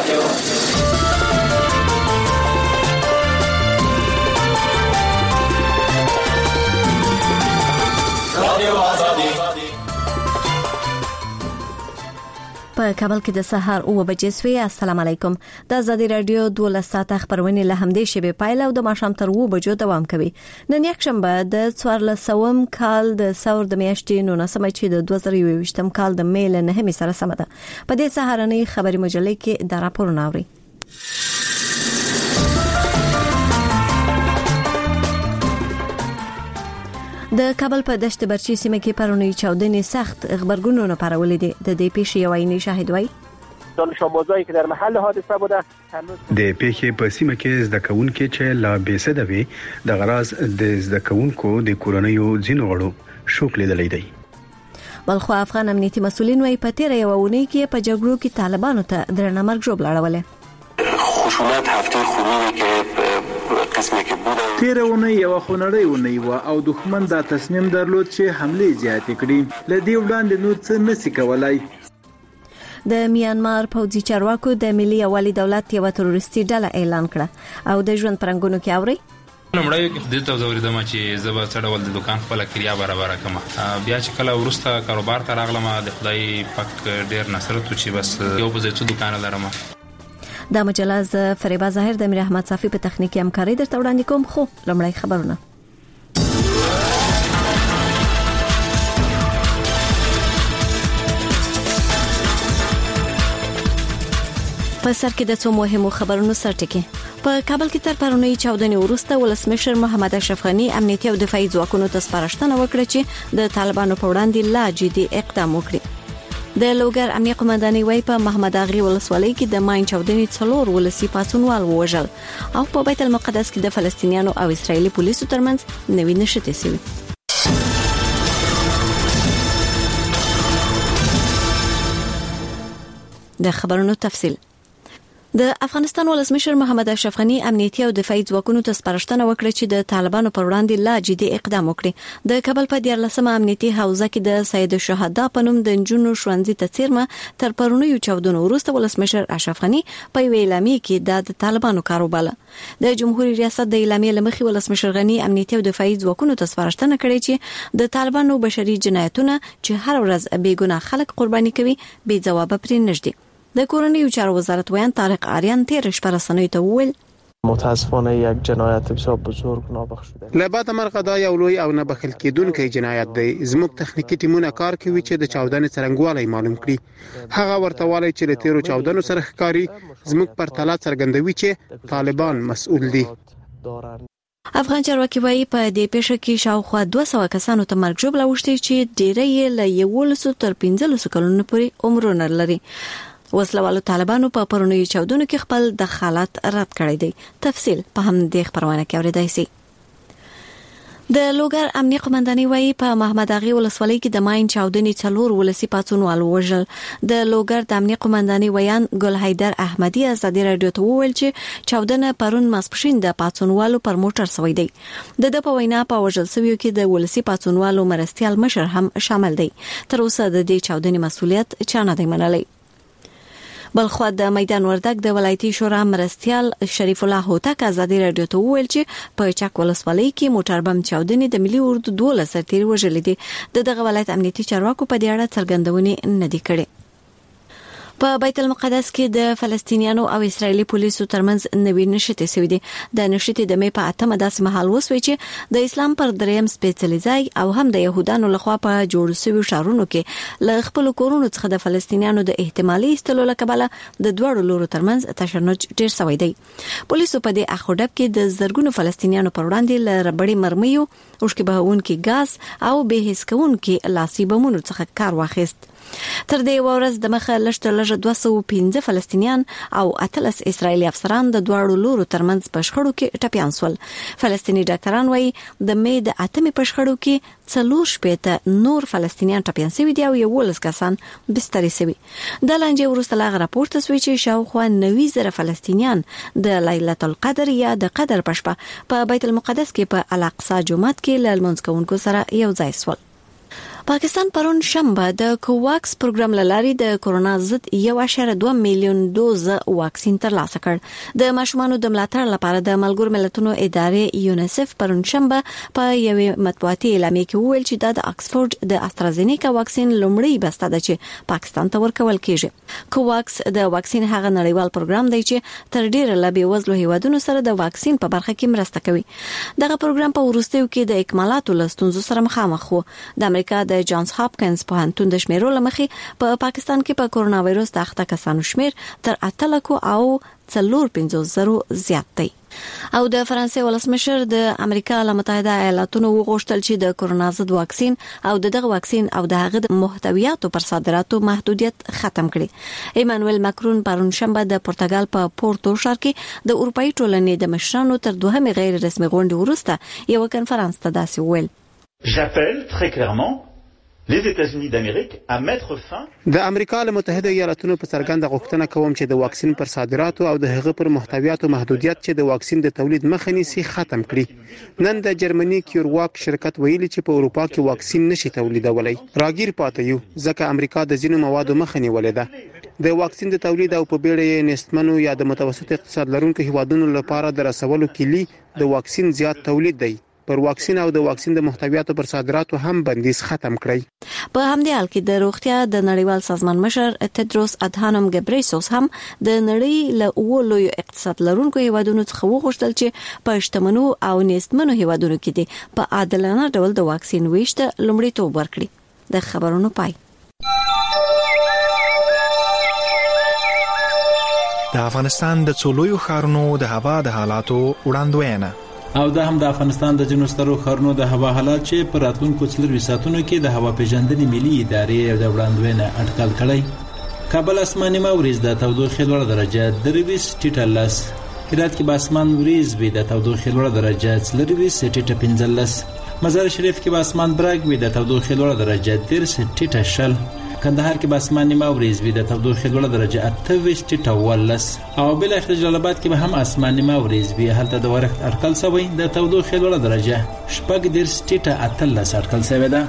په کابل کې د سهار 9 بجې سوي. السلام علیکم. د آزادی رادیو 12 ساعته خبرونه له همدې شبې پایله او د ماښام تر 9 بجو دوام کوي. نن یکشنبه د 14 کال د ثور د میاشتې 19 چې د 2021 کال د میل نه هم سره سم ده. په دې سهارنۍ خبري مجلې کې د راپورونه اوري. د کابل په دشت برچی سیمه کې پرونی چاودنې سخت خبرګونونه پارولې دي. د دې پیښې یو عیني شاهد وایي دانش آموزایی که در محل حادثه بوده د پیښې په سیمه کې زده کوونکو چې لا بیسده وي د غراض د زده کوونکو د کورنیو ځینو غړو شوک لیدلې دی. بلخو افغان امنیتي مسولین وايي په تیر یو ونی کې په جګړو کې طالبانو ته درنه مرګ جوړ لاړولې. خشونت هفته خونی که قسمه که بوده تیرونه یو خونړی ونی و او دښمن دا تصمیم درلود چې حمله زیاتې کړي. لدی وړاندې نور څه نسی کولای. د میانمار پوځي چارواکو د ملي یوالي دولت یو تروریستي ډله اعلان کړه او د ژوند پرنګونو کې اوري. لمړی د تاسو ورېدم چې زبا څړول د دکان خپل کریا برابر کما بیا چې کله ورسته کاروبار ته راغلم د خدای پاک ډیر نصرت چې بس یو په ځای دکان لرم. دا مجله ز فریبا ظاهر د امیر احمد صافی په تخنیکی همکاري درته وړاندې کوم. خو لمړی خبرونه. په سر کې د څو مهمو خبرونو سرټکی. په کابل کې تر پرونی چاودنې وروسته ولسمشر محمد اشرف غنی امنیتي او دفاعي ځواکونو ته سپارښتنه وکړه چې د طالبانو په وړاندې لا جدي اقدام وکړي. د لوګر امنیه قومندانۍ وايي په محمد اغي ولسوالۍ کې د ماین چاودنې څلور ولسی پاتونوال ووژل او په بیت المقدس کې د فلسطینیانو او اسرایلی پولیسو ترمنځ نوې نښتې شوې. د خبرونو تفصیل. د افغانستان ولسمشر محمد اشرف غنی امنیتي او دفاعي ځواکونو ته سپارښتنه وکړه چې د طالبانو پر وړاندې لا جدي اقدام وکړي. د کابل په 14 امنیتي حوزه کې د سید الشهدا په نوم د جنونو ښوونځي ته څیرمه تر پرونی چاودنو وروسته ولسمشر اشرف غنی په ویلامي کې د طالبانو کاروباله. د جمهوریت ریاست د اعلامیې لمخې ولسمشر غنی امنیتي او دفاعي ځواکونو ته سپارښتنه کړې چې د طالبانو بشري جنایتونه چې هر ورځ بیګناه خلک قرباني کوي بې ځواب پرې نږدې. د کورنیو چارو وزارت ویان طارق آریان تیر شپه رسنیو ته وویل متاسفانه یک جنایت بسیار بزرگ نابخشوده. لبعد مرغه دا یو لوی او نه بخښل کېدونکی جنایت دی. زموږ تخنیکی ټیمونه کار کوي چې د چاودنې څرنګوالی معلوم کړي. هغه ورته والی چې له تیرو چاودنو سره ښکاری زموږ پر تله څرګندوي چې طالبان مسؤل دي. افغان چارواکي وايي په دې پیښه کې شاوخوا 200 کسانو ته مرګ ژوبله وشتي چې ډیری یې له 11 تر 15 کلونو پورې عمرونه لري. وسلوالو طالبانو په پرونی چاودنو کې خپل دخالت رد کړی دی. تفصیل په هم د خبرونه کې اوریدای شي. د لوګر امنیه قومندانۍ وايي په محمد اغي ولسوالۍ کې د ماین چاودنې څلور ولسی پاتونوال وژل. د لوګر د امنیه قومندانۍ ویان ګل حیدر احمدی آزادی رادیو ته وویل چې چاودنه پرون ماسپښین د پاتونوالو پر موټر سوی دی. د په وینا په وژل سویو کې د ولسی پاتونوالو مرستيال مشر هم شامل دی. تر اوسه د دې چاودنې مسولیت چا نه دی منلی. بلخو د میدان وردګ د ولایتي شورا مرستيال شریف الله هوتک آزادی رادیو ته وویل چې په چک ولسوالۍ کې موټر بم چاودنې د ملي اردو 12 سرتیر وژل دي. دغه ولایت امنیتي چارواکو په دې اړه څرګندونې نه دي کړې. په بیت المقدس کې د فلسطینیانو او اسرایلی پولیسو ترمنځ نوې نښتې شوې دي. د نښتې د مې په 8 داسې مهال وسوي چې د اسلام پر دریم سپېڅلي او هم د يهودانو لخوا په جوړ شوی شهرونو کې ل خپل کورونو څخه د فلسطینیانو د احتمالي استلو لکبله د دوړو لورو ترمنځ تشنج ډیر شوی دی. پولیسو په دې اخوډب کې د زرګونو فلسطینیانو پر وړاندې ل ربړې مرمیو اوشکې بهونکي غاز او به هیڅ کوونکي لاسي بمونو څخه کار واخیست. تر دې ورځ د مخه لږ 215 فلسطینیان او 18 اسرایلی افسران د دوړو لورو ترمنځ په شخړو کې ټپيان سول. فلسطینی ډاکټران وايي د مې د 8 په شخړو کې 4 نور فلسطینیان ټپيان شوي دي او 11 کسان بستري شوي. د لانجې وروسته لا راپورته شوی چې شاوخوا 90,000 فلسطینیان د ليله القدر یا د قدر پښپا په بیت المقدس کې په الاقصی جومات کې له لمونځ کوونکو سره یو ځای شول. پاکستان پرون شنبه د کوواکس پروګرام لاري د کورونا ضد 1.2 میلیون دوز واکسین ترلاسه کړ. د ماشومانو د ملاتړ لپاره د ملګرو ملتونو ادارې یونیسف پرون شنبه په یوې مطبوعاتي اعلامیه کې وویل چې د اکسفورد د استرازینیکا واکسین لومړی بسته ده چې پاکستان ته ورکول کیږي. کوواکس د واکسین هغه نړیوال پروګرام دی چې تر ډیره لا بیوزلو هیوادونو سره د واکسین په برخه کې مرسته کوي. دغه پروګرام په وروستیو کې د اکمالاتو لستونزو سره مخامخ و. د امریکا د جانز هاپکینز پوهنتون د شمیرو لمخې په پاکستان کې په کورونا وایروس د اخته کسانو شمیر تر 8,450,000 زیات دی. او د فرانسې ولسمشر د امریکا متحده ایالاتونو وغوښتل چې د کورونا ضد واکسین او دغه واکسین او د هغه د محتویاتو پر صادراتو محدودیت ختم کړي. ایمانوئل ماکرون پرون شنبه د پرتګال په پورتو ښار کې د اروپאי ټولنې د مشرانو تر دوهمې غیر رسمي غونډې وروسته یو کنفرانس ته داسې وویل: J'appelle très clairement les États-Unis d'Amérique à mettre fin. د امریکا متحده ایالاتونو په څرګنده غوښتنه کوم چې د واکسین پر صادراتو او د هغه پر محتویاتو محدودیت چې د واکسین د تولید مخه نیسي ختم کړي. نن د جرمني کیورواک شرکت ویلي چې په اروپا کې واکسین نشي تولیدولای. راګیر پاتې یو ځکه امریکا د ځینو موادو مخه نیولې ده. د واکسین د تولید او په بیړه یې نستمنو یا د متوسط اقتصاد لرونکو هیوادونو لپاره د رسولو کلی د واکسین زیات تولید دی. پر واکسین او د واکسین د محتویاتو پر صادراتو هم بندیز ختم کړی. په همدې حال کې د روغتیا د نړیوال سازمان مشر تدروس ادهانم ګبریسوس هم د نړۍ له اولو اقتصاد لرونکو هیوادونو څخه وغوښتل چې په شتمنو او نېستمنو هیوادونو کې دي په عادلانه ډول د واکسین ویش ته لومړیتوب ورکړي. د خبرونو پای. د افغانستان د څولویو ښارونو د هوا د حالاتو وړاندوینه او دا هم د افغانستان د جنوب سترو ښارونو د هوا حالات چې پر راتلونکو 4 ساعتونو کې د هوا پیژندنې ملي ادارې د وړاندوینه اټکل کړی. کابل اسماني موريز د تودوخې لوړ درجه 23 ټیټه لاس، هرات کې به اسمان وریز وي د تودوخې لوړ درجه 24 ټیټه 15، مزار شریف کې به اسمان برګ وي د تودوخې لوړ درجه 30 ټیټه شل، کندهار کې به اسمان نیمه وریځ وي د تودوخې لوړ درجه 28 ټیټه 18، او بل اخر جلال آباد کې به هم اسمان نیمه وریځ وي هلته د ورښت اټکل شوی د تودوخې لوړ درجه 18 ټیټه 18 اټکل شوی ده.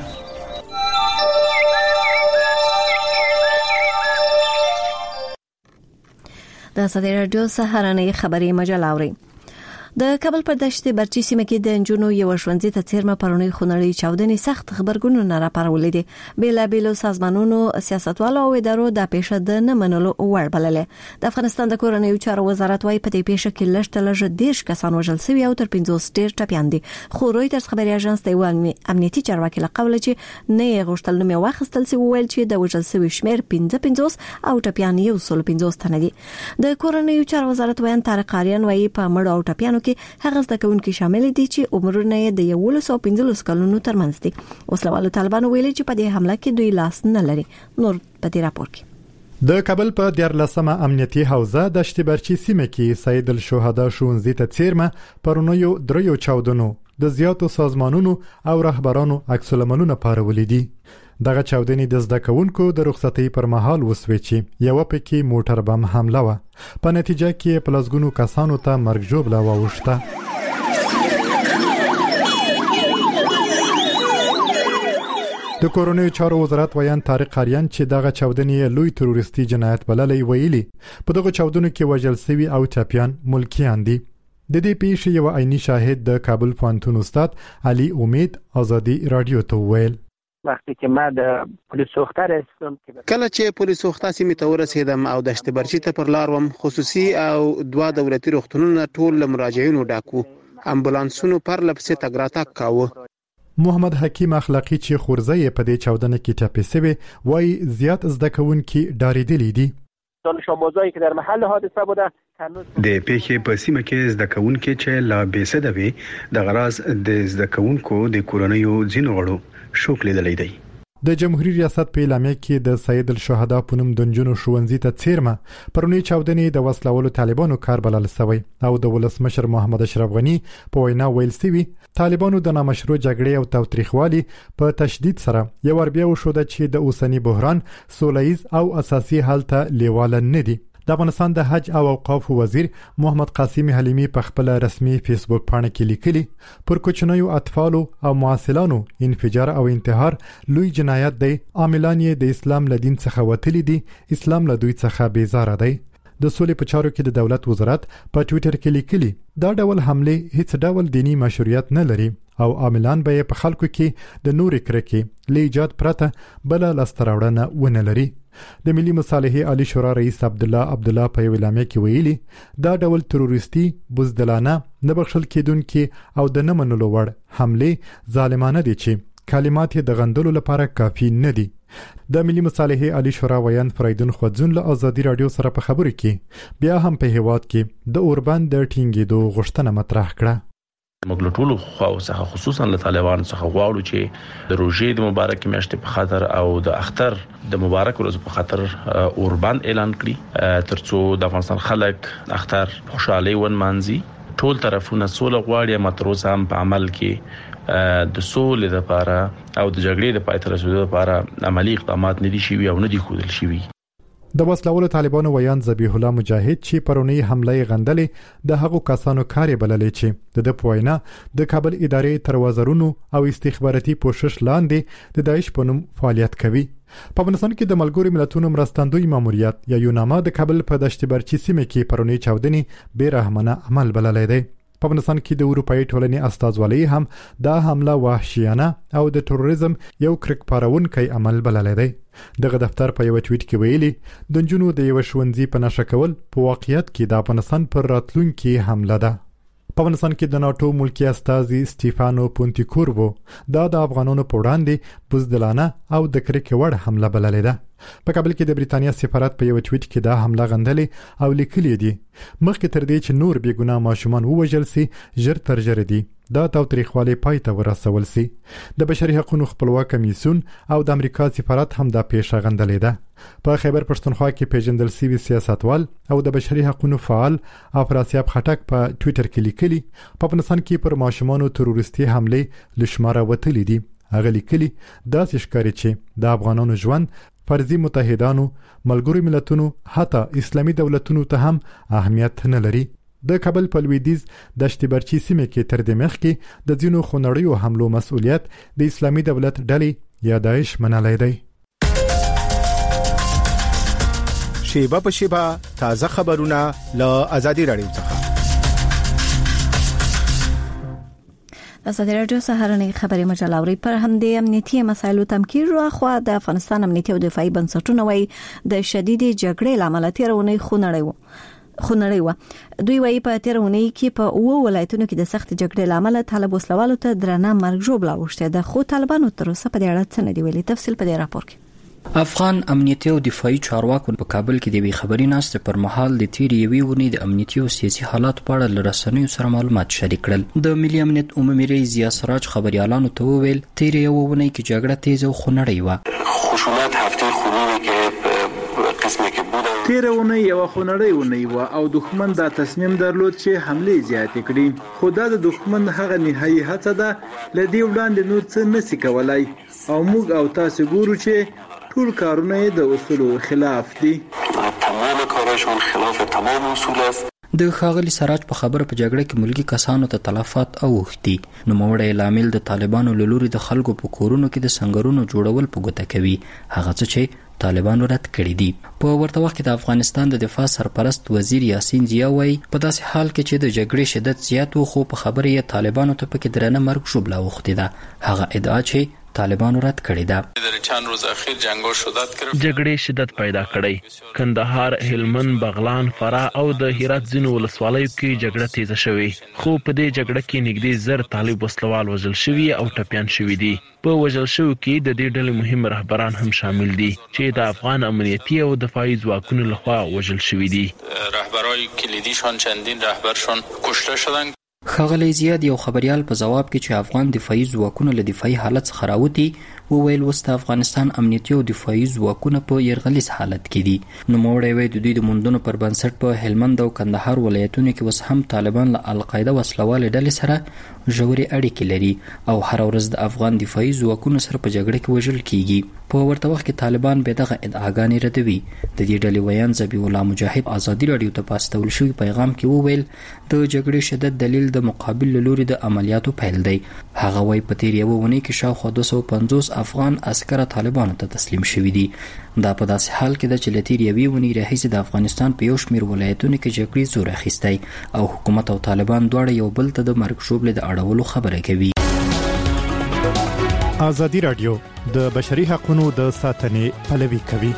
د ازادي راډیو سهارنۍ خبري مجله اوري. د کابل په دشت برچی سیمه کې د انجونو یو ژوندۍ ته څیرمه پرونی خونړی چاودنې سخت خبرګونونه راپارولې دي. بیلابیلو سازمانونو سیاستوالو او ادارو د پیښه د نه منلو وړ بللې. د افغانستان د کورنیو چارو وزارت وايي په دې پیښه کې لږ 10 کسان وژل شوي او تر 50 ډیر ټپیان دي. خو رويټرز خبري اژانس د امنیتي چارواکي له قوله چې نه غوښتل نوم واخیستل سی ویل چې د وژل شوي شمیر 55 او ټپیان 150 تنه دي. د کورنیو چارو وزارت وایي طارق اریان وايي په مړو او ټپیانو هغه زده کوونکي شامل دي چې عمرونه یې د 115 کلونو ترمنځ دي. وسلوالو طالبانو ویلي چې په دې حمله کې دوی لاس نه لري. نور په دې راپور کې د کابل په 14مه امنیتي حوزه د شتبرچی سیمه کې سید الشهدا شونزي ته څیرمه پرونیو دریو چاودنو د زیاتو سازمانونو او رهبرانو عکس العملونه پارولې دي. دغه چاودنې د زده کوونکو د رخصتۍ پر مهال وسوي چې یو پکې موټر بم حمله و. په نتیجه کې پلسګونو کسانو ته مرګ ژوبله واوښته. د کورنیو چارو وزارت ویان طارق اریان چې دغه چاودنې لوی تروریستي جنایت بللې ویلي په دغه چاودنو کې وژل شوي او ټپیان ملکیان دي. د دې پیښې یو عیني شاهد د کابل پوهنتون استاد علي امید ازادي رادیو ته ویل: وقتی که ما د پولیس سوخته رسیدم کله چې پولیس سوخته سیمه ته ورسېدم او د شتبرچی ته پر لار وم، خصوصي او 2 دولتي روغتونونه ټول مراجعینو ډاکو، امبولانسونو پر لپسې تګ راتګ کاوه. محمد حکیم اخلاقی چې خورزه په دې چاودنه کې ټپي شوی وای زیات زده کوونکي ډاریدلی دي. دانش آموزایی که در محل حادثه بوده د پیښې په سیمه کې زده کوونکي چې لا بیسده وي د غراض د زده کوونکو د کورنیو ځینو غړو شوک لیدلی دی. د جمهوریت ریاست په اعلامیه کې د سید الشهدا په نوم د نجونو ښوونځي ته څیرمه پرونی چاودنې د وسلوالو طالبانو کار بلل شوی او د ولسمشر محمد اشرف غنی په وینا ویل شوی طالبانو د نامشروع جګړې او تاوتریخوالي په تشدید سره یو ور بیا وشوده چې د اوسنی بحران سولهییز او اساسي حل ته لیواله نه دي. د افغانستان د حج او اوقاف وزیر محمد قاسم حلیمی په خپل رسمي فیسبوک پاڼه کې لیکلي پر کوچنیو اطفالو او معاصلانو انفجار او انتحار لوی جنایت دی، عاملان یې د اسلام له دین څخه وتلي دي، اسلام له دوی څخه بیزاره دی. د سولې په چارو کې د دولت وزارت په ټوئیټر کې لیکلي دا ډول حمله هیڅ ډول دینی مشروعیت نه لري او عاملان به په خلکو کې د نورې کرکې له ایجاد پرته بل لاستراوړنه ونه لري. د ملي مصالحې عالی شورا رئیس عبدالله په یو اعلامیه کې ویلي دا ډول تروریستي، بزدلانه، نه بخښل کېدونکې او د نه منلو وړ حمله ظالمانه دي چې کلمات د غندلو لپاره کافي نه دي. د ملي مصالحې عالی شورا ویان فریدون خوځون له ازادي رادیو سره په خبرو کې بیا هم په هیواد کې د اوربند د ټینګېدو غوښتنه مطرح کړه. موږ له ټولو خواو څخه خصوصا له طالبانو څخه غواړو چې د روژې د مبارک میاشتې په خاطر او د اختر د مبارک ورځ په خاطر اوربند اعلان کړي ترڅو د افغانستان خلک اختر خوشحالي ونمانځي. ټول طرفونه سوله غواړي، متروس هم په عمل کې د سولې لپاره او د جګړې د پای ته رسیدو لپاره عملی اقدامات نه دي شوي او نه دي ښودل شوي. د وسلوالو طالبانو ویان ذبیح الله مجاهد چې پرونی حمله غندلې د هغو کسانو کار بللې چې د پوینا د کابل ادارې تر وزارونو او استخباراتي پوښښ لاندې د داعش په نوم فعالیت کوي. په افغانستان کې د ملګرو ملتونو مرستندوی ماموریت یا یوناما د کابل په دشت برچی سیمه کې پرونی چاودنې بیرحمانه عمل بللې دی. په افغانستان کې د اروپאי ټولنې استازولۍ هم دا حمله وحشیانه او د تروریزم یو کرک پارونکی عمل بللې دی. دغه دفتر په یو ټویټ کې ویلي د جنونو د یو ښوونځي په نشه کول په واقعیت کې د افغانستان پر راتلونکي حمله ده. په افغانستان کې د ناتو ملکی استازي سټیفانو پونتیکورو دا د افغانانو په وړاندې بزدلانه او د کرکې وړ حمله بللې ده. په کابل کې د بریتانیا سفارت په یو ټویټ کې دا حمله غندلې او لیکلي دي مخکې تر دې چې نور بې ګناه ماشومان ووژل سي ژر تر ژره دي دا تاوتریخوالی پای ته ورسول سي. د بشري حقوقو خپلواک کمیسیون او د امریکا سفارت هم دا پیښه غندلې ده. په خیبر پښتونخوا کې پیژندل شوی سیاستوال او د بشري حقوقو فعال افراسیاب خټک په ټویټر کې لیکلي په افغانستان کې پر ماشومانو تروریستي حمله لشماره وتلې دي. هغه لیکلي داسې ښکاري چې د افغانانو ژوند فرضي متحدانو، ملګرو ملتونو، حتی اسلامي دولتونو ته هم اهمیت نه لري. د کابل په لویدیځ دشت برچی سیمه کې تر دې مخکې د ځینو خونړیو حملو مسؤلیت د اسلامي دولت ډلې یا داعش منلی دی. شیبه په شیبه تازه خبرونه له ازادي رادیو څخه. ازادي رادیو سهارنۍ خبري مجله اوري پر همدې امنیتي مسایلو تمکیر را خو د افغانستان امنیتي او دفاعي بنسټونه وای د شدید جګړې لامل تیرونه خونړی و. دوی وای په تیرونه کې په او ولایتونو کې د سخت جګړې لامل طالب وسلوالو ته درنه مرګ ژوبلا وشته ده. خو طالبانو تر اوسه په دې اړه څه نه دی ویلي. تفصیل په دې راپور کې. افغان امنیتي او دفاعي چارواکو په کابل کې د وی خبري ناشته پر مهال د تیری یوې ونې د امنیتي او سیاسي حالات په اړه لرسنیو سره معلومات شریک کړل. د ملي امنیت عمومي رئیس ضیا سراج خبريالانو ته وویل تیری یو ونې کې جګړه تیز او خونړی و. خشونت هفته خونی که قسمه که بودن تیرونه یو خونړی ونی و او دښمن دا تصمیم درلود چې حمله زیاتې کړي. خو دا د دښمن هغه نهایي هڅه ده لدی وړاندې نور څه نسی کولای او موږ او تاسو ګورو چې ټول کارونه د اصولو خلاف دي. تمام کارشون خلاف تمام اصول است. د ښاغلي سراج په خبره په جګړه کې ملکی کسانو ته تلفات اوښتي. نو موړی لامل د طالبانو له لوري د خلکو په کورونو کې د سنگرونو جوړول په ګوته کوي. هغه څه چې طالبانو رد کړی دي. په ورته وخت کې د افغانستان د دفاع سرپرست وزیر یاسین ضیا وایي په داسې حال کې چې د جګړې شدت زیات و خو په خبره یې طالبانو ته پکې درنه مرګ ژوبلا وختي ده. هغه ادعا چې طالبانو رد کړی ده. در چند روز اخیر جنگو شدت گرفت. جګړې شدت پیدا کړی. کندهار، هلمند، بغلان، فراه او د هرات ځینو ولسوالیو کې جګړه تیزه شوې. خو په دې جګړه کې نږدې زر طالب وسلوال وژل شوي او ټپيان شوي دي. په وژل شوو کې د دې ډلې مهم رهبران هم شامل دي چې د افغان امنیتي او دفاعي ځواکونو لخوا وژل شوي دي. رهبرای کلیدیشان چندین رهبرشون کشته شدن. ښاغلی زیاد یو خبريال په جواب کې چې افغان دفاعي ځواکونه له دفاعي حالت څخه راوتي وویل وسته افغانستان امنیتي او دفاعي ځواکونه په يرغلیز حالت کې دي. نو موړی وی د دوی د موندنو پر بنسټ په هلمند او کندهار ولایتونو کې وس هم طالبان له القاعده وسلوال ډلې سره ژورې اړیکې لري او هر ورځ د افغان دفاعي ځواکونو سره په جګړه کې وژل کیږي. په ورته وخت کې طالبان به دغه ادعاګانې ردوي. د دې ډلې ویان ذبیح الله مجاهد ازادي راډیو ته په استول شوی پیغام کې وویل د جګړې شدت دلیل د مقابل لوري د عملیاتو پیل دی. هغه وايي په تیر یو ونې کې شاوخوا 250 افغان عسکر طالبانو ته تسلیم شوي دي. دا په داسې حال کې د چې له تیر یوې ونې راهیسې د افغانستان په یو شمېر ولایتونو کې جګړې زور اخیستی او حکومت او طالبان دواړه یو بل ته د مرګ ژوبلې د اړولو خبره کوي. ازادي راډیو د بشري حقوقو د ساتنې پلوي کوي.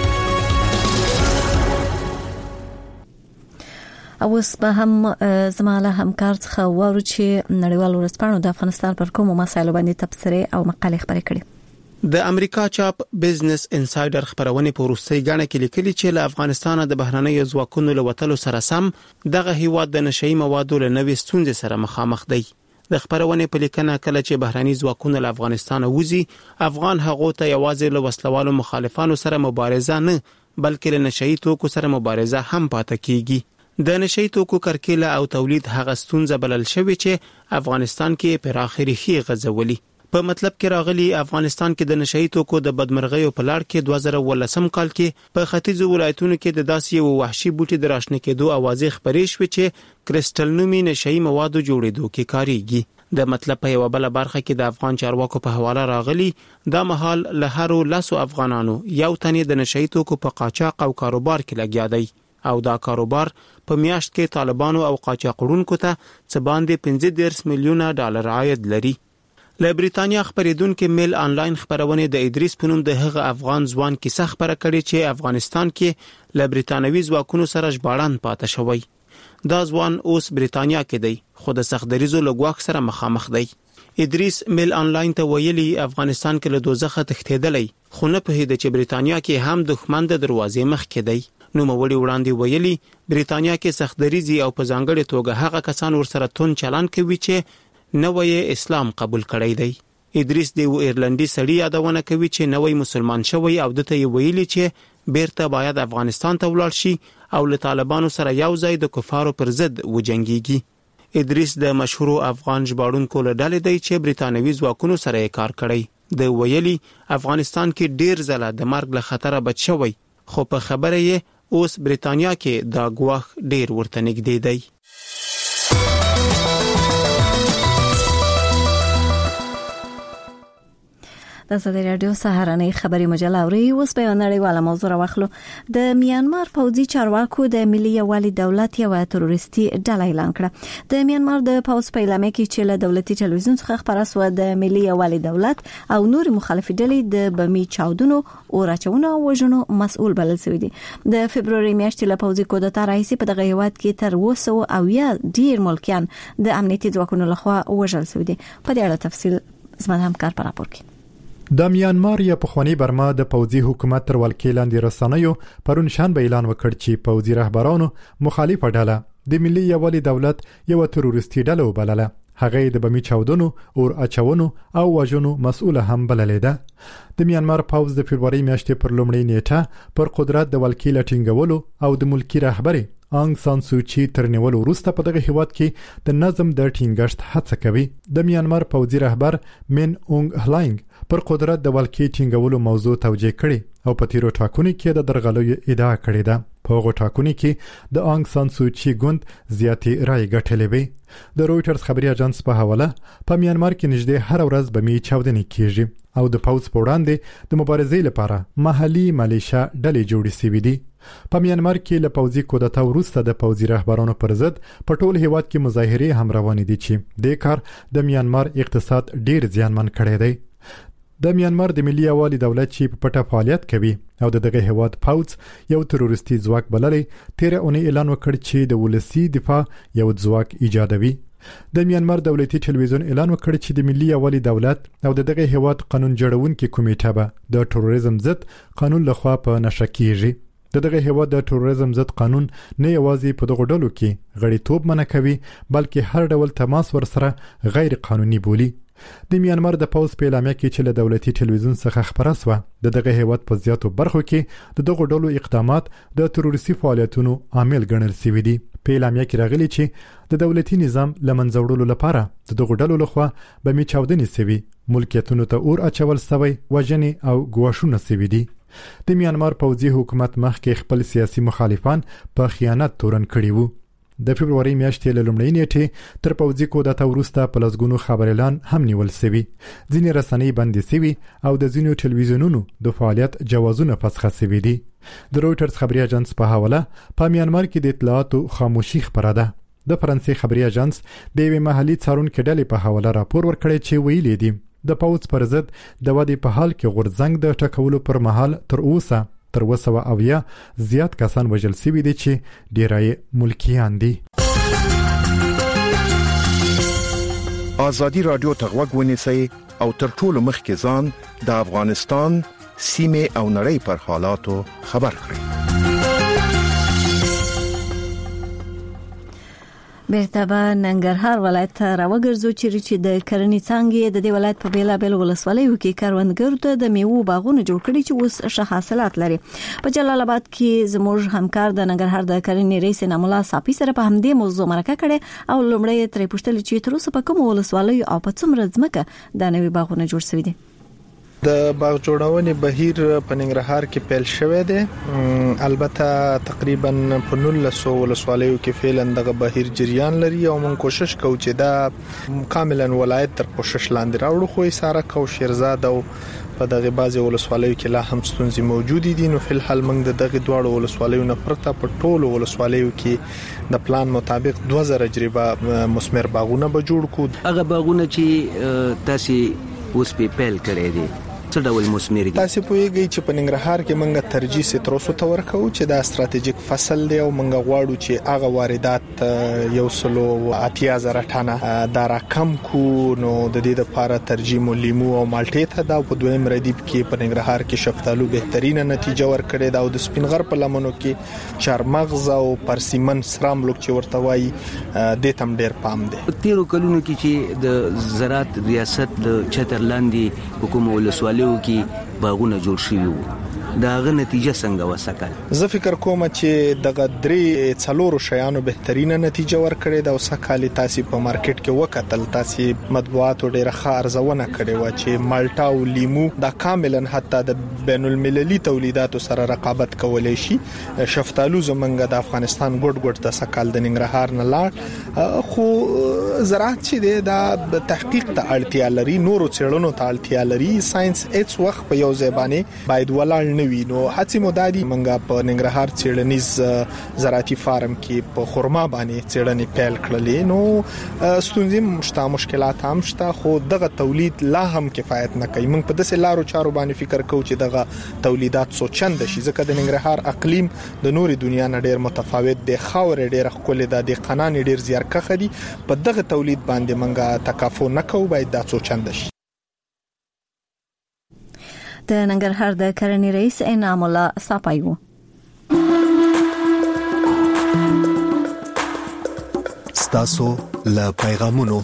اوس به هم زماله همکار څخه وورو چې نړیوال ورځپاڼو د افغانستان پر کومو مسایلو باندې تبصرې او مقالې خپرې کړې. د امریکا چاپ بزنس انسایډر خبرونه په روسي غاڼه کې لیکلي چې له افغانستان د بهرنۍ ځواکونو له وټلو سره سم دغه هیواد د نشئی موادو له نوې ستونزې سره مخامخ دی. د خبرونه په لیکنه کله چې بهرنۍ ځواکونه له افغانستان وځي افغان هغو ته یوازې له وسلوالو مخالفانو سره مبارزه نه بلکې له نشئی توکو سره مبارزه هم پاتې کیږي. د نشئی توکو کرکیله او تولید هغه ستونزه بلل شوی چې افغانستان کې پر اخري خي غزولي. په مطلب کې راغلي افغانستان کې د نشئی توکو د بدمرغیو په لړ کې 2013 کال کې په ختیځو ولایتونو کې د داسې یو وحشي بوټي د راشنه کېدو اوازې خبرې شوې چې کرسټل نومي نشئی موادو جوړېدو کې کاریږي. د مطلب په یو بل برخه کې د افغان چارواکو په حواله راغلي دا مهال له هرو لاسو افغانانو یو تنې د نشئی توکو په قاچاق او کاروبار کې لګیا دی او دا کاروبار په میاشت کې طالبانو او قاچاقړونکو ته څه باندې 15 میلیونه ډالر عاید لري. له بریتانیا خبرېدونکو میل آنلاین خبرونه د ادریس په نوم د هغه افغان ځوان کیسه خبره کړې چې افغانستان کې له بریتانوي ځواکونو سره ژباړن پاتې شوی. دا ځوان اوس بریتانیا کې دی خو د سختدریزو لګواک سره مخامخ دی. ادریس میل آنلاین ته ویلي افغانستان کې له دوزخه تښتېدلی خو نه پوهېده چې بریتانیا کې هم دښمن د دروازې مخ کې دی. نو مولي وړاندې ویلي بریتانیا کې سختدریزي او په ځانګړي توګه هغه کسان ورسره تون چلن کوي چې نوې اسلام قبول کړی دی. ادریس دی ایرلندي سړی یادونه کوي چې نوې مسلمان شوی او دته ویلي چې بیرته باید افغانستان ته ولاړ شي او له طالبانو سره یو ځای د کفارو پر ضد وجنګيږي. ادریس د مشهور افغان ژباړونکو له ډلې دی چې بریتانوي ځواکونو سره کار کړی. د ویلي افغانستان کې ډیر ځله د مرګ له خطره بچ شوی خو په خبره یې اوس بریتانیا کې دا ګواښ ډیر ورته نږدې دی. د ازادي راډیو سهارنۍ خبري مجله اوري. اوس په نړیواله موضوع راوخلو. د میانمار پوځي چارواکو د ملي یووالي دولت یو تروریستي ډله اعلان کړه. د میانمار د پوځ په اعلامیه کې چې له دولتي ټلویزیون څخه خبره شوه د ملي یووالي دولت او نور مخالفي ډلې د بمي چاودنو او راچونو او وژنو مسؤل بلل شوی دي. د فبرवरी میاشتې له پوځي کودتا راهیسې په دغه هیواد کې تر 200 ډیر ملکیان د امنیتي ځواکونو لخوا وژل شوی دي. په دې اړه تفصیل زما همکار په راپور کې. د میانمار یا پخوانی برما د پوځي حکومت تر ولکې لاندې رسنیو پرون شنبه اعلان وکړ چې پوځي رهبرانو مخالفه ډله د ملي یووالي دولت یو تروریستي ډله وبلله. هغه د بمي چاودنو او اچونو او وژنو مسؤله هم بللې ده. د میانمار پوځ د فبرवरी میاشتې پر لومړۍ نیټه پر قدرت د ولکې لټینګولو او د ملکی رهبري آنګ سان سوچي تر نیولو وروسته په دغه هیواد کې د نظم د ټینګښت هڅه کوي. د میانمار پوځي رهبر من اونګ هلاینګ پر قدرت د ولکې ټینګولو موضوع توجیه کړي او په تیرو ټاکنو کې د درغلۍ ادعا کړې ده. په هغو ټاکنو کې د آنګ سان سوچي ګوند زیاتې رای ګټلې وي. د رويټرز خبري اژانس په حواله په میانمار کې نږدې هر ورځ بمي چاودنې کیږي او د پوځ په وړاندې د مبارزې لپاره محلي ملیشیا ډلې جوړې شوې دي. په میانمار کې له پوځي کودتا وروسته د پوځي رهبرانو پر ضد په ټول هیواد کې مظاهرې هم روانې دي چې د کار د میانمار اقتصاد ډیر زیانمن کړی دی. د میانمار د ملي یووالي دولت چې په پټه فعالیت کوي او دغه هیواد پوځ یو تروریستي ځواک بللې تیر اونۍ اعلان وکړ چې د ولسی دفاع یو ځواک ایجادوي. د میانمار دولتي ټلویزیون اعلان وکړ چې د ملي یووالي دولت او دغه هیواد قانون جوړونکي کمیټه به د تروریزم ضد قانون لخوا په نشه کیږي. دغه هیواد د تروریزم ضد قانون نه یوازې په دغه ډلو کې غړیتوب منع کوي بلکې هر ډول تماس ورسره غیر قانوني بولي. د میانمار د پوځ په اعلامیه کې چې له دولتي ټلویزیون څخه خبره شوه دغه هیواد په زیاتو برخو کې دغه ډلو اقدامات د تروریستي فعالیتونو عامل ګڼل شوی دي. په اعلامیه کې راغلي چې د دولتي نظام لمنځه وړلو لپاره د دغو ډلو لخوا بمي چاودنې سوي، ملکیتونو ته اور اچول سوی، وژنې او ګواښونه سوي دي. د میانمار پوځي حکومت مخکې خپل سیاسي مخالفان په خیانت تورن کړي وو. د فبرवरी میاشتې له لومړۍ نیټې تر پوځي کودتا وروسته په لسګونو خبريالان هم نیول سوي، ځینې رسنۍ بندي سوي او د ځینو ټلویزیونونو د فعالیت جوازونه فسخ سوي دي. د رويټرز خبري اژانس په حواله په میانمار کې د اطلاعاتو خاموشي خبره ده. د فرانسې خبري اژانس د یوې محلي څارونکو ډلې په حواله راپور ورکړی چې ویلي دي د پوځ پر ضد د ودې په حال کې غورځنګ د ټکولو پر مهال تر 270 زیات کسان وژل شوي دي چې ډیری ملکیان دي. آزادی رادیو ته غوږ ونیسئ او تر ټولو مخکې ځان د افغانستان سیمې او نړۍ پر حالاتو خبر کړئ. بیرته به ننګرهار ولایت ته راوګرځو چې د کرنې څانګې د دې ولایت په بیلابیل ولسوالیو کې کروندګرو ته د میوو باغونه جوړ کړي چې اوس ښه حاصلات لري. په جلال آباد کې زموږ همکار د ننګرهار د کرنې رئیس انعام الله صافي سره په همدې موضوع مرکه کړې او لومړی ترې پوښتنه چې تر اوسه په کوم ولسوالیو او په څومره ځمکه د نوي باغونه جوړ شوي دي. د باغ جوړونې بهیر په ننګرهار کې پیل شوی دی. البته تقریبا په 1900 ولسوالیو کې فعلا دغه بهیر جریان لري او موږ کوشش کوو چې دا کاملا ولایت تر کوشش لاندې راوړو، خو ساره کو شیرزاد او په دغه بعضي ولسوالیو کې لا هم ستونزې موجود دي. نو فل حال موږ دغه دواړو ولسوالیو نه پرته په ټولو ولسوالیو کې د پلان مطابق 2000 جریبه مثمر باغونه به جوړ کړو. هغه باغونه چې تاسو اوس په پیل کړی دي څه ډول مثمر دي؟ تاسو پوهیږئ چې په ننګرهار کې موږ ترجیح ستروسو ته ورکو چې دا ستراتیژیک فصل دی او موږ غواړو چې هغه واردات 180,000 ټنه دا راکم کو. نو د دې لپاره ترجیح مو لیمو او مالټې ته دا په دویم ردیف کې په ننګرهار کې شفتالو بهترینه نتیجه ورکړې دا او د سپینغر په لمنو کې چارمغز او پرسیمن سراملوک چې ورته وایي د تم ډیر پام دی. تیرو کلونو کې چې د زراعت ریاست د چترلاندې حکومت ولسوالۍ کې باغونه جوړ شوي وو، داغه نتیجه څنګه وسکل؟ زه فکر کوم چې دغه 3 شیانو بهترینه نتیجه ورکړې دا او سکالي تاسو په مارکیټ کې وکتل، تاسو مطبوعات ډیره ښه ارزونه کړې و چې مالټا او لیمو دا کاملا حتی د بین المللي تولیداتو سره رقابت کولای شي. شفتالو زمونږ د افغانستان ګډ د سکال د ننګرهار نه لاړ، خو زراعت چې د تحقیق ته اړتیا لري، نورو څېړنو ته اړتیا لري. ساينس هیڅ وخت په یو ځای باندې باید ولاړ نه وي. نو هڅې مدادي منګه په ننګرهار څېړنیز زراعتي فارم کې په خرما باندې څېړنې پیل کړلې. نو ستونزې مشته، مشکلات هم شته، خو دغه تولید لا هم کفایت نه کوي. موږ په داسې لارو چارو باندې فکر کوو چې دغه تولیدات سوچند شي، ځکه د ننګرهار اقلیم د نوري دنیا نه ډیر متفاوت دی. خاور ډیر ښکلې ده، د قنان ډیر زیارکخه دي. په دغه تولید باندې منګه تکافو نه کوو، باید دا سوچند شي. د ننګرهار د کرنې رئیس انعام الله صافي وو. ستاسو له پیغامونو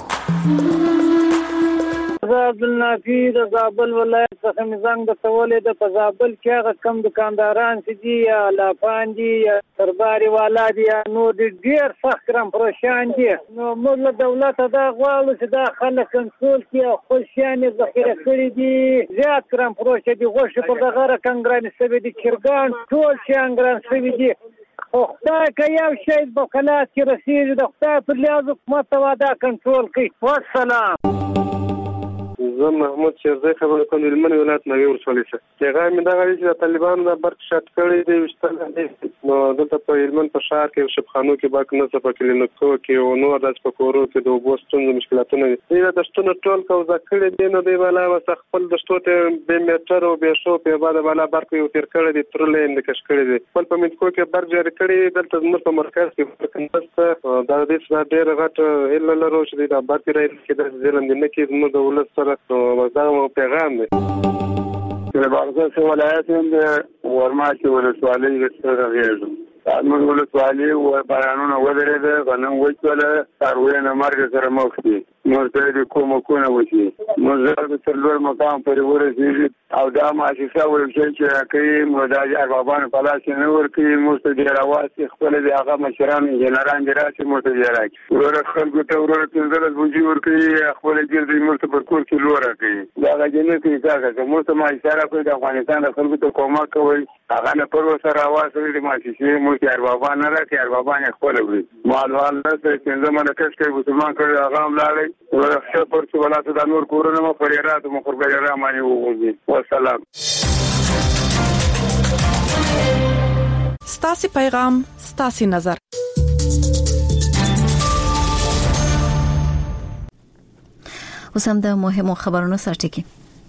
عبدالنافي د زابل ولایت څخه مزنګ د تولید په زابل کې هغه کم دکانداران چې دي یا لافان دي یا ترباري والا دي یا نو د ډیر سخت کرم پروشان دي. نو موږ له دولت دا غواړو چې دا خلک کنټرول کړي او خپل شان ذخیره کړي دي. زیات کرم پروش دي، غوښه په دغه رکنګران سوي دي، چرګان ټول شانګران سوي دي. او خدای که یو شی په کلات کې رسیږي د خدای پر لیاز حکومت ته واده کنټرول کړي. والسلام. زه محمود شیرزی خبرې کوم د هلمند ولایت نوې ولسوالۍ څخه. پیغام مې دغه دی چې د طالبانو د برق شاټ کړی دی ویشتل دی. نو دلته په هلمند په ښار کې شپخانو کې برق نشته، په کلینیکو کې او نور داسې په کورو کې د اوبو ستونزې مشکلاتونه دي. دوی د شتونه ټول کوزه کړي دي. نو دوی بالا وسه خپل د شتو ته بې میټر او بې شو په بعد بالا برق یو تیر کړی دي، ترلې اندکش کړی دي. خپل په منځکو کې برق جاری کړي. دلته زموږ په مرکز کې برق نشته. دا د دې ډېر غټ هیله لرو چې دا برق راځي چې د ظلم نه کې زموږ د ولس سره دا پیغام دی. د بغداد ولایت د ورماچ ولسوالۍ څخه غږیږم. د ولسوالۍ و بیانونه ودرېده، غنم وچوله، څاروي نه مرګ سره مخ دي. مرتدي کومکونه وشي مزار د تلور مقام پر ورسېږي او دا مؤسسه ورشي چې کوي مداج اربابان پلاس نه ورکي مستدیر اواسي خپل د هغه مشران جنرال دراسي مستدیر ورته خلکو ته ورته تنزل بوجي ورکي خپل ګرځي مرته پر کور کې لور کوي دا غجنه کوي څنګه مرته ما اشاره کوي د افغانستان د خلکو ته کومک کوي هغه نه پر سره اواسي د مؤسسه مستدیر اربابان نه راکي اربابان خپل وي مالوال نه څنګه منه کښ کوي مسلمان کړي هغه ملاړي ورخه پر څه ولات د نور کورونه مو پرېرات مو قربان رحماني وږي والسلام. ستاسي پیغام ستاسي نظر. اوس هم د مهمو خبرونو سرټکی.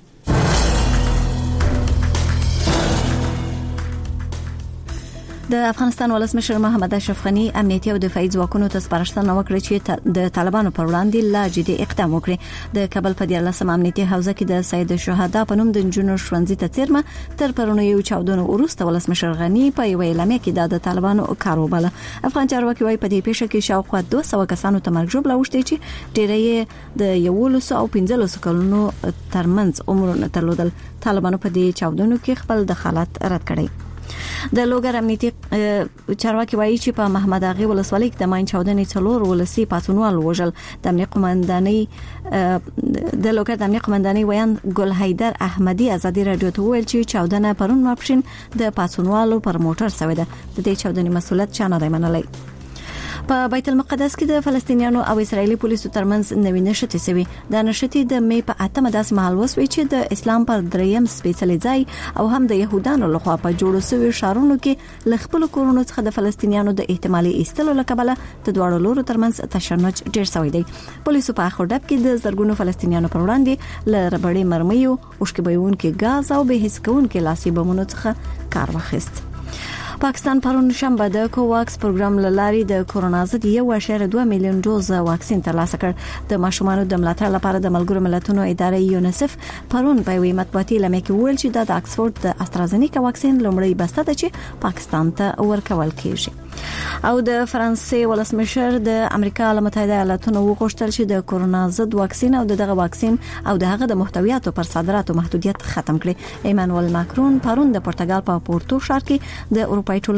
د افغانستان ولسمشر محمد اشرف غنی امنیتي او دفاعي ځواکونو ته سپارښتنه وکړه چې د طالبانو پر وړاندې لا جدي اقدام وکړي. د کابل په 14 امنیتي حوزه کې د سید الشهدا په نوم د جنونو ښوونځي ته څیرمه تر پرونی یو چاودنو وروسته ولسمشر غنی په یو اعلامیه کې د طالبانو کار وباله. افغان چارواکي وايي په دې پیښه کې شاوخوا 200 کسانو ته مرګ ژوبله وشته چې ډیری د 11 او 15 کلونو ترمنځ عمرونه درلودل. طالبانو په دې چاودنو کې خپل دخالت رد کړی. د لوګر امنیتي چارواکي وایي چې په محمد اغه ولسوالۍ کې د ماین چاودنې څلور ولسی پاتونوال وژل. د امنیت قومندانۍ د لوګر د امنیت قومندانۍ ویان ګل حیدر احمدي ازادي رادیو ته ویل چې چاودنه پرون ماپښین د پاتونوالو پر موټر سوي ده. د دې چاودنې مسؤلیت چا نه دی منلی. په بیت المقدس کې د فلسطینیانو او اسرایلی پولیسو ترمنځ نوې نشته سوي. د نشته د می په 8 داس مهال وسوي چې د اسلام پر دریم سپیڅلي ځای او هم د يهودانو لخوا په جوړو سوي شهرونو کې لخپل کورونو څخه د فلسطینیانو د احتمالي ایستلو لکبله د دوړو لورو ترمنځ تشنج ډیر شوی دی. پولیسو په خړډب کې د زرګونو فلسطینیانو پر وړاندې لربړې مرمیو اوشکبيون کې غاز او به هیڅ کون کې لاسي بمونو څخه کار واخیست. پاکستان پرون شنبه د کوواکس پروګرام لاري د کورونا ضد 1.2 میلیون ډوز واکسین ترلاسه کړ. د ماشومانو د ملاتړ لپاره د ملګرو ملتونو ادارې یونیسف پرون په وی مطبوعاتي اعلامیه کې ویل چې د اکسفورد د استرازینیکا واکسین لومړی بسته ده چې پاکستان ته ورکول کیږي. او د فرانسې ولسمشر د امریکا متحده ایالاتونو وغوښتل چې د کورونا ضد واکسین او دغه واکسین او دغه د محتویاتو پر صادراتو محدودیت ختم کړي. ایمانوئل ماکرون پرون د پرتګال په پورتو ښار کې د اروپای